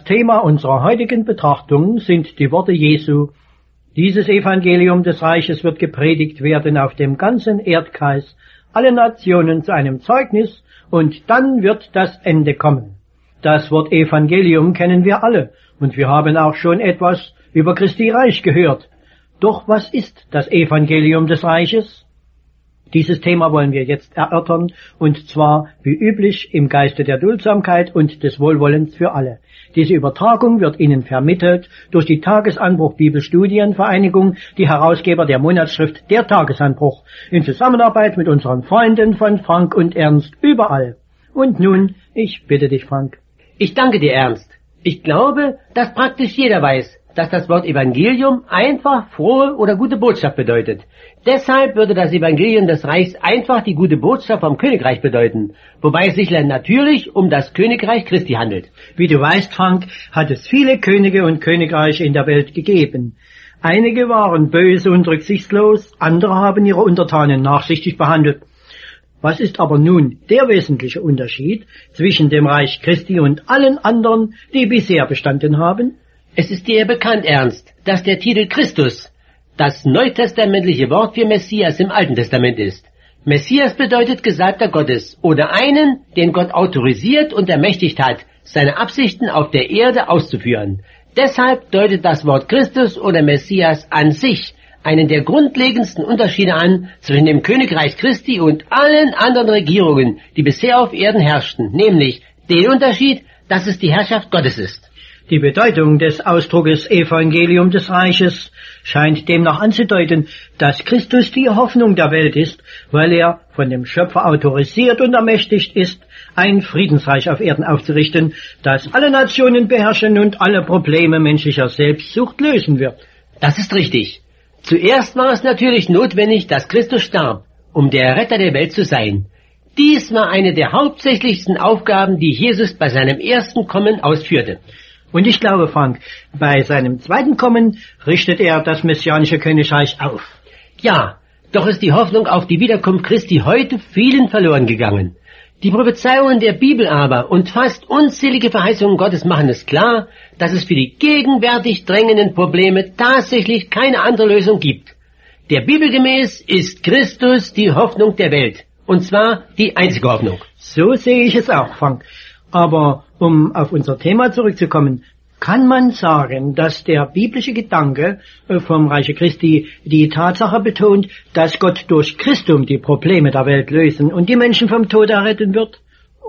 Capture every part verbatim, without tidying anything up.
Thema unserer heutigen Betrachtung sind die Worte Jesu: Dieses Evangelium des Reiches wird gepredigt werden auf dem ganzen Erdkreis, alle Nationen zu einem Zeugnis, und dann wird das Ende kommen. Das Wort Evangelium kennen wir alle, und wir haben auch schon etwas über Christi Reich gehört. Doch was ist das Evangelium des Reiches? Dieses Thema wollen wir jetzt erörtern, und zwar wie üblich im Geiste der Duldsamkeit und des Wohlwollens für alle. Diese Übertragung wird Ihnen vermittelt durch die Tagesanbruch Bibelstudienvereinigung, die Herausgeber der Monatsschrift Der Tagesanbruch, in Zusammenarbeit mit unseren Freunden von Frank und Ernst überall. Und nun, ich bitte dich, Frank. Ich danke dir, Ernst. Ich glaube, dass praktisch jeder weiß, dass das Wort Evangelium einfach frohe oder gute Botschaft bedeutet. Deshalb würde das Evangelium des Reichs einfach die gute Botschaft vom Königreich bedeuten, wobei es sich natürlich um das Königreich Christi handelt. Wie du weißt, Frank, hat es viele Könige und Königreiche in der Welt gegeben. Einige waren böse und rücksichtslos, andere haben ihre Untertanen nachsichtig behandelt. Was ist aber nun der wesentliche Unterschied zwischen dem Reich Christi und allen anderen, die bisher bestanden haben? Es ist dir bekannt, Ernst, dass der Titel Christus das neutestamentliche Wort für Messias im Alten Testament ist. Messias bedeutet Gesalbter Gottes oder einen, den Gott autorisiert und ermächtigt hat, seine Absichten auf der Erde auszuführen. Deshalb deutet das Wort Christus oder Messias an sich einen der grundlegendsten Unterschiede an zwischen dem Königreich Christi und allen anderen Regierungen, die bisher auf Erden herrschten, nämlich den Unterschied, dass es die Herrschaft Gottes ist. Die Bedeutung des Ausdruckes Evangelium des Reiches scheint demnach anzudeuten, dass Christus die Hoffnung der Welt ist, weil er von dem Schöpfer autorisiert und ermächtigt ist, ein Friedensreich auf Erden aufzurichten, das alle Nationen beherrschen und alle Probleme menschlicher Selbstsucht lösen wird. Das ist richtig. Zuerst war es natürlich notwendig, dass Christus starb, um der Retter der Welt zu sein. Dies war eine der hauptsächlichsten Aufgaben, die Jesus bei seinem ersten Kommen ausführte. Und ich glaube, Frank, bei seinem zweiten Kommen richtet er das messianische Königreich auf. Ja, doch ist die Hoffnung auf die Wiederkunft Christi heute vielen verloren gegangen. Die Prophezeiungen der Bibel aber und fast unzählige Verheißungen Gottes machen es klar, dass es für die gegenwärtig drängenden Probleme tatsächlich keine andere Lösung gibt. Der Bibel gemäß ist Christus die Hoffnung der Welt, und zwar die einzige Hoffnung. So sehe ich es auch, Frank. Aber um auf unser Thema zurückzukommen, kann man sagen, dass der biblische Gedanke vom Reiche Christi die Tatsache betont, dass Gott durch Christum die Probleme der Welt lösen und die Menschen vom Tod erretten wird,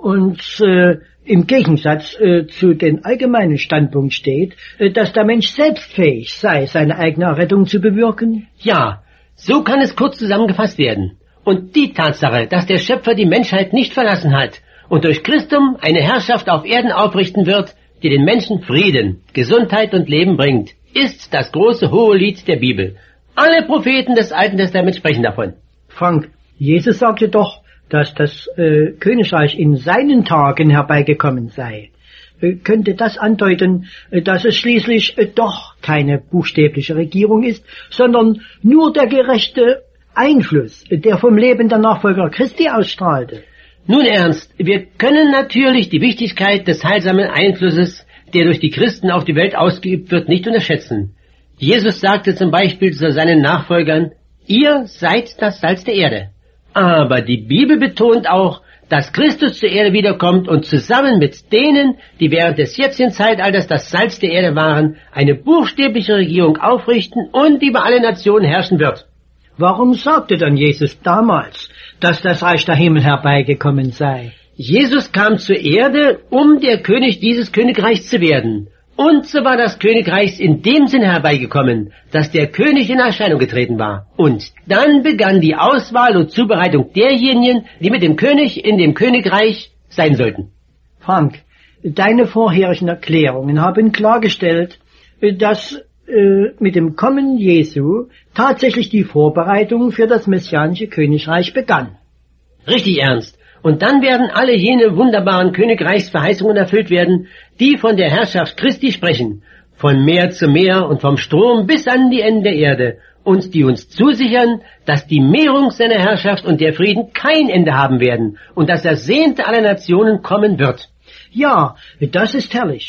und äh, im Gegensatz äh, zu dem allgemeinen Standpunkt steht, äh, dass der Mensch selbst fähig sei, seine eigene Errettung zu bewirken? Ja, so kann es kurz zusammengefasst werden. Und die Tatsache, dass der Schöpfer die Menschheit nicht verlassen hat und durch Christum eine Herrschaft auf Erden aufrichten wird, die den Menschen Frieden, Gesundheit und Leben bringt, ist das große hohe Lied der Bibel. Alle Propheten des Alten Testaments sprechen davon. Frank, Jesus sagte doch, dass das äh, Königreich in seinen Tagen herbeigekommen sei. Äh, könnte das andeuten, äh, dass es schließlich äh, doch keine buchstäbliche Regierung ist, sondern nur der gerechte Einfluss, äh, der vom Leben der Nachfolger Christi ausstrahlte? Nun, Ernst, wir können natürlich die Wichtigkeit des heilsamen Einflusses, der durch die Christen auf die Welt ausgeübt wird, nicht unterschätzen. Jesus sagte zum Beispiel zu seinen Nachfolgern, ihr seid das Salz der Erde. Aber die Bibel betont auch, dass Christus zur Erde wiederkommt und zusammen mit denen, die während des jetzigen Zeitalters das Salz der Erde waren, eine buchstäbliche Regierung aufrichten und über alle Nationen herrschen wird. Warum sagte dann Jesus damals, dass das Reich der Himmel herbeigekommen sei? Jesus kam zur Erde, um der König dieses Königreichs zu werden. Und so war das Königreich in dem Sinne herbeigekommen, dass der König in Erscheinung getreten war. Und dann begann die Auswahl und Zubereitung derjenigen, die mit dem König in dem Königreich sein sollten. Frank, deine vorherigen Erklärungen haben klargestellt, dass mit dem Kommen Jesu tatsächlich die Vorbereitung für das messianische Königreich begann. Richtig, Ernst. Und dann werden alle jene wunderbaren Königreichsverheißungen erfüllt werden, die von der Herrschaft Christi sprechen, von Meer zu Meer und vom Strom bis an die Enden der Erde, und die uns zusichern, dass die Mehrung seiner Herrschaft und der Frieden kein Ende haben werden und das Ersehnte aller Nationen kommen wird. Ja, das ist herrlich.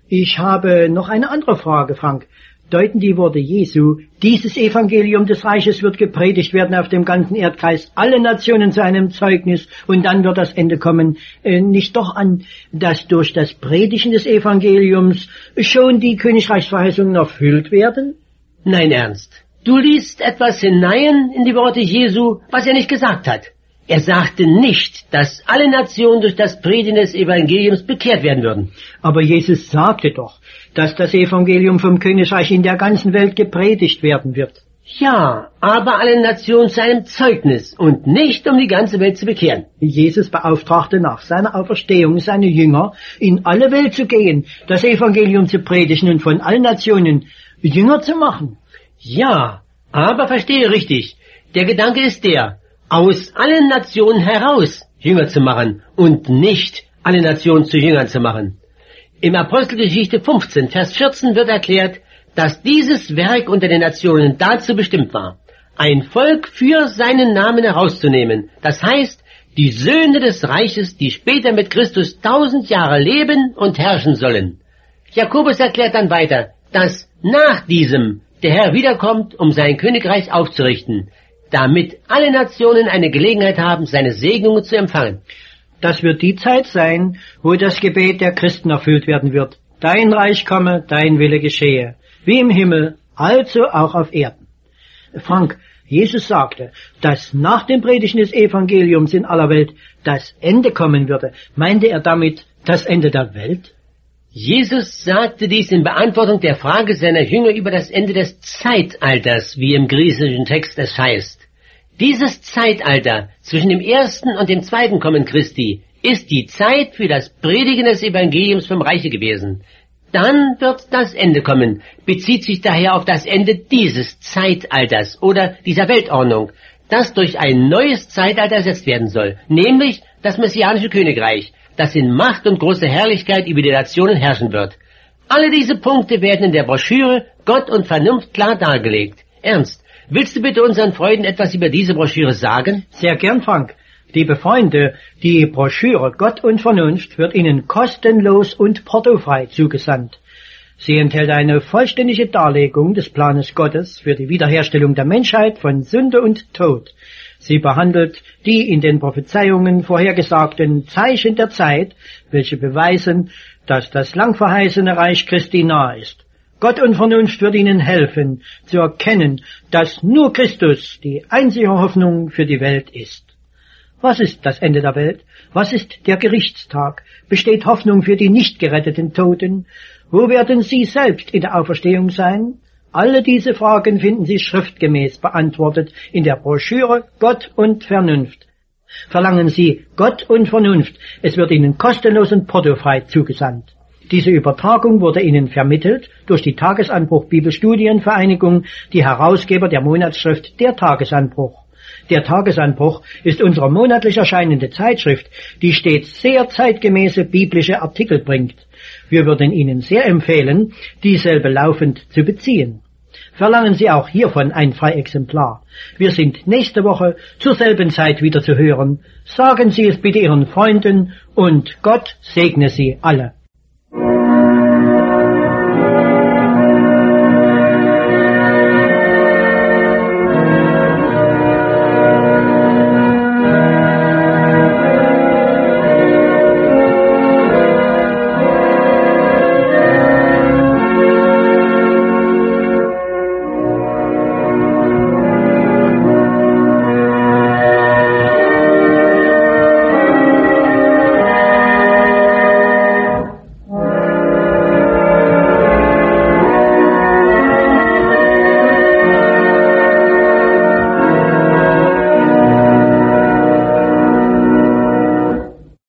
Ich habe noch eine andere Frage, Frank. Deuten die Worte Jesu, dieses Evangelium des Reiches wird gepredigt werden auf dem ganzen Erdkreis, alle Nationen zu einem Zeugnis und dann wird das Ende kommen, äh, nicht doch an, dass durch das Predigen des Evangeliums schon die Königreichsverheißungen erfüllt werden? Nein, Ernst. Du liest etwas hinein in die Worte Jesu, was er nicht gesagt hat. Er sagte nicht, dass alle Nationen durch das Predigen des Evangeliums bekehrt werden würden. Aber Jesus sagte doch, dass das Evangelium vom Königreich in der ganzen Welt gepredigt werden wird. Ja, aber alle Nationen zu einem Zeugnis und nicht um die ganze Welt zu bekehren. Jesus beauftragte nach seiner Auferstehung seine Jünger, in alle Welt zu gehen, das Evangelium zu predigen und von allen Nationen Jünger zu machen. Ja, aber verstehe richtig, der Gedanke ist der, aus allen Nationen heraus Jünger zu machen und nicht alle Nationen zu Jüngern zu machen. Im Apostelgeschichte fünfzehn, Vers vierzehn wird erklärt, dass dieses Werk unter den Nationen dazu bestimmt war, ein Volk für seinen Namen herauszunehmen. Das heißt, die Söhne des Reiches, die später mit Christus tausend Jahre leben und herrschen sollen. Jakobus erklärt dann weiter, dass nach diesem der Herr wiederkommt, um sein Königreich aufzurichten, damit alle Nationen eine Gelegenheit haben, seine Segnungen zu empfangen. Das wird die Zeit sein, wo das Gebet der Christen erfüllt werden wird. Dein Reich komme, dein Wille geschehe, wie im Himmel, also auch auf Erden. Frank, Jesus sagte, dass nach dem Predigen des Evangeliums in aller Welt das Ende kommen würde. Meinte er damit das Ende der Welt? Jesus sagte dies in Beantwortung der Frage seiner Jünger über das Ende des Zeitalters, wie im griechischen Text es heißt. Dieses Zeitalter zwischen dem ersten und dem zweiten Kommen Christi ist die Zeit für das Predigen des Evangeliums vom Reiche gewesen. Dann wird das Ende kommen, bezieht sich daher auf das Ende dieses Zeitalters oder dieser Weltordnung, das durch ein neues Zeitalter ersetzt werden soll, nämlich das messianische Königreich, das in Macht und großer Herrlichkeit über die Nationen herrschen wird. Alle diese Punkte werden in der Broschüre Gott und Vernunft klar dargelegt. Ernst, willst du bitte unseren Freunden etwas über diese Broschüre sagen? Sehr gern, Frank. Liebe Freunde, die Broschüre Gott und Vernunft wird Ihnen kostenlos und portofrei zugesandt. Sie enthält eine vollständige Darlegung des Planes Gottes für die Wiederherstellung der Menschheit von Sünde und Tod. Sie behandelt die in den Prophezeiungen vorhergesagten Zeichen der Zeit, welche beweisen, dass das lang verheißene Reich Christi nahe ist. Gott und Vernunft wird Ihnen helfen, zu erkennen, dass nur Christus die einzige Hoffnung für die Welt ist. Was ist das Ende der Welt? Was ist der Gerichtstag? Besteht Hoffnung für die nicht geretteten Toten? Wo werden Sie selbst in der Auferstehung sein? Alle diese Fragen finden Sie schriftgemäß beantwortet in der Broschüre Gott und Vernunft. Verlangen Sie Gott und Vernunft, es wird Ihnen kostenlos und portofrei zugesandt. Diese Übertragung wurde Ihnen vermittelt durch die Tagesanbruch Bibelstudienvereinigung, die Herausgeber der Monatsschrift Der Tagesanbruch. Der Tagesanbruch ist unsere monatlich erscheinende Zeitschrift, die stets sehr zeitgemäße biblische Artikel bringt. Wir würden Ihnen sehr empfehlen, dieselbe laufend zu beziehen. Verlangen Sie auch hiervon ein Freiexemplar. Wir sind nächste Woche zur selben Zeit wieder zu hören. Sagen Sie es bitte Ihren Freunden und Gott segne Sie alle.